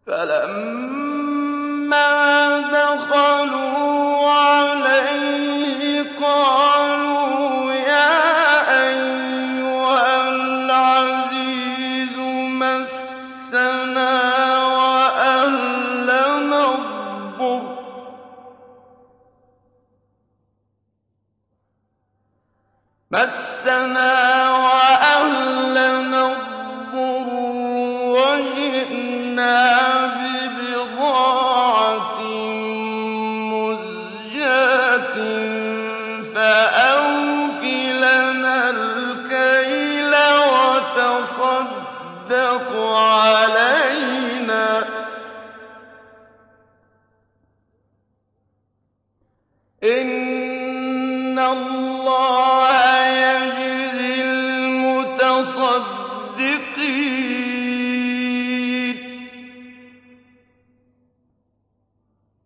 فَلَمَّا دَخَلُوا عَلَيْهِ قَالُوا يَا أَيُّهَا الْعَزِيزُ مَسَّنَا وَأَهْلَنَا الضُّرُّ وَجِئْنَا بِبِضَاعَةٍ مُزْجَاةٍ فَأَوْفِ لَنَا الْكَيْلَ وَتَصَدَّقْ عَلَيْنَا ۖ إِنَّ اللَّهَ يَجْزِي الْمُتَصَدِّقِينَ